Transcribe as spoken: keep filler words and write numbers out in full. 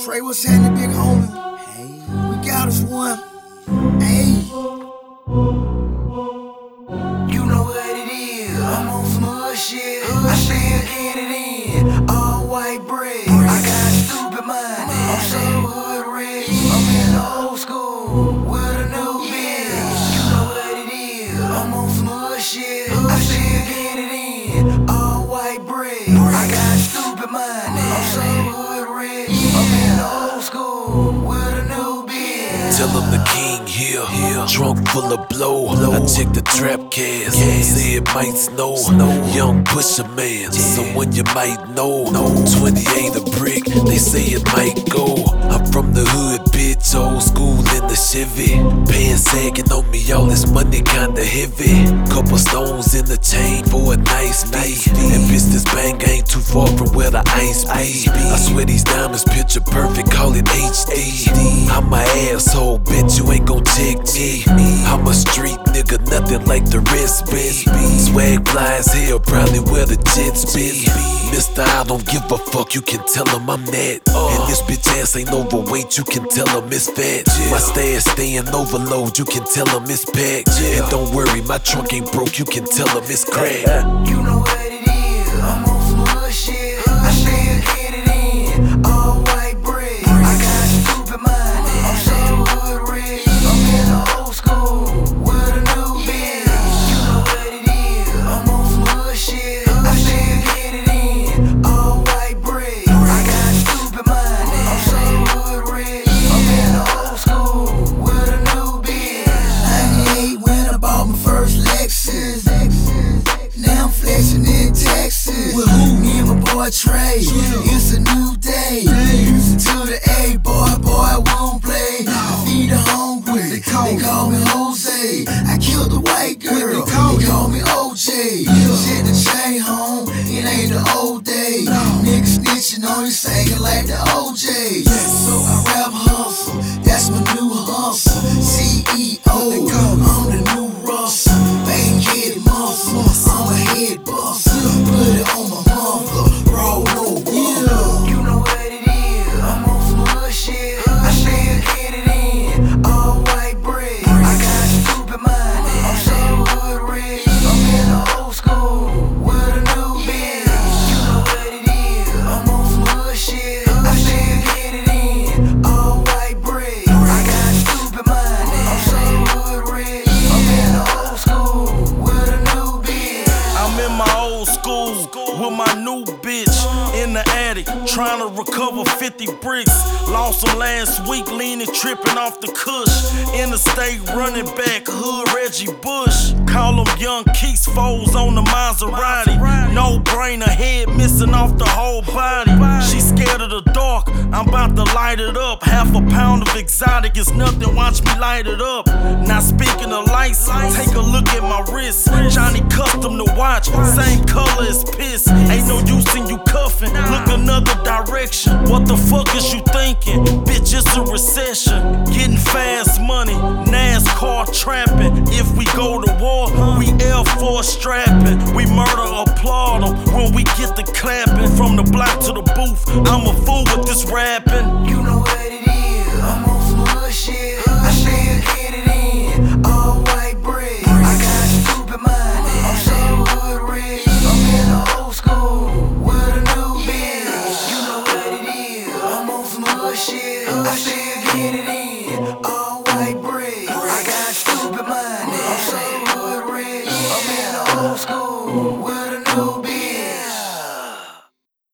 Trey, what's happening, big homie? Hey, we got us one. Hey, you know what it is. I'm on some hood shit. I still get it in. All white bread. I got stupid money. I'm so hood rich. I'm in the old school with a new bitch. You know what it is. I'm on some hood shit. I still get it in. All white bread. I got stupid money. I'm so hood rich. I'm in the old school with a new bitch. Tell him the king here, yeah. Drunk full of blow. blow. I check the trap cast, say it might snow. snow. Young pusher man, yeah. Someone you might know. No. twenty-eight a brick, they say it might go. I'm from the hood, bitch, old school in the Chevy. Pants sagging on me, all this money kinda heavy. Couple stones in the chain for a nice beat. And bitch, this bang ain't too far from where the ice be. I swear these diamonds picture perfect, call it H D. I'm my asshole, bitch, you ain't gon' check me. I'm a street nigga, nothing like the rest, bitch. Swag fly as hell, probably where the jets be. Mister, I don't give a fuck, you can tell him I'm that. And this bitch ass ain't overweight, you can tell him it's fat. My stash staying overload, you can tell him it's packed. And don't worry, my trunk ain't broke, you can tell him it's cracked. You know what it is, I'm on some hood shit. I still get it in. All white bread. I got stupid money. I'm so hood rich. I'm in the old school with a new bitch. You know what it is, I'm on some hood shit. I still get it in. All white bread. I got stupid money. I'm so hood rich. I'm in the old school with a new bitch. ninety-eight when I bought my first Lexus. Now I'm flexing in Texas. With who? Me and my boy Trey. It's a new day. Listen to the A, boy, boy, I won't play. I feed the hungry. They call, they call me Jose. I killed the white girl. They call, they call me O J. Send the chain home. It ain't the old day. Niggas snitching on you, singing like the O J. So I rap hustle. That's my new hustle. C E O. I'm the new Russell. Bankhead muscle. I'm a head buster. Put it on my mother. Raw, no butter. You know what it is. I'm on some hood shit. I still get it in. All white bread. I got stupid money. I'm so hood rich. I'm in the old school with a new bitch. You know what it is. I'm on some hood shit. I still get it in. All white bread. I got stupid money. I'm so hood rich. I'm in the old school with a new bitch. I'm in my old school with my new bitch in the attic, trying to recover fifty bricks. Lost them last week, leaning, tripping off the cush. Interstate running back, hood Reggie Bush. Call them young Keeks foes on the Maserati. No brainer, head missing off the whole body. She scared of the dark, I'm about to light it up. Half a pound of exotic is nothing, watch me light it up. Now speaking of lights, take a look at my wrist. Johnny custom to watch, same color as piss. Ain't no use in you cuffing, look another direction. What the fuck is you thinking? Bitch, it's a recession. Getting fast money, NASCAR trapping. If we go to war, we Air Force strapping. We murder, applaud them when we get the clapping. From the block to the booth, I'm a fool with this rapping. You know what it is, I'm on some hood shit. I still get it in. All white bread. I got stupid money. I'm so hood rich. I'm in the old school with a new bitch. You know what it is, I'm on some hood shit. I still get it in. All white bread. I got stupid money. I'm so hood rich. I'm in the old school with